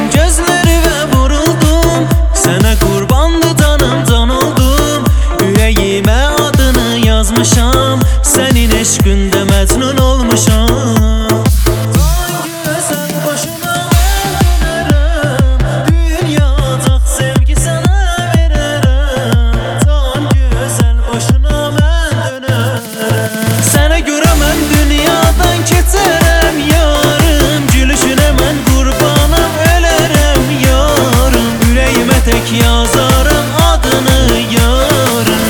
gözleri ve vuruldum. Sana kurbandı canım, can oldum. Yüreğime adını yazmışam, senin eşkünde mecnun olmuşam. Can güzel başına ben dönerim, dünyacak sevgi sana veririm. Can güzel başına ben dönerim. Sana göre ben dünyadan keçerim yarım, gülüşüne ben kurbanım ölerim yarım. Yüreğime tek yazarım adını yarım.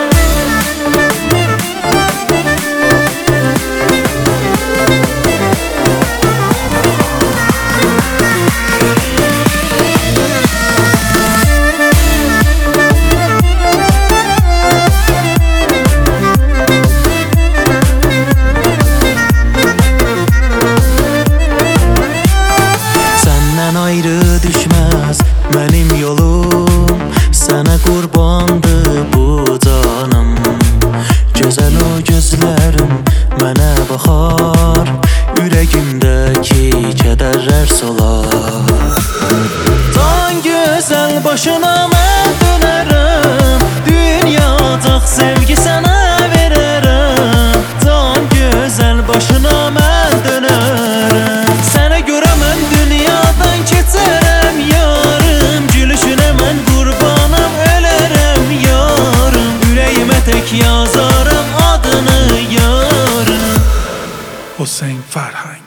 Ayrı düşmez benim yolum, sana kurbandı bu canım. Güzel o gözlerim mənə baxar, yüreğimdeki kederler solar. Can güzel başına ben dönerim, dünyacak sevgi sana veririm. Can güzel başına ben dönerim. Sana göre ben dünyadan keçerim yarım, gülüşüne ben kurbanım ölerim yarım. Yüreğime tek yazarım adını yarım. Hüseyin Farhang.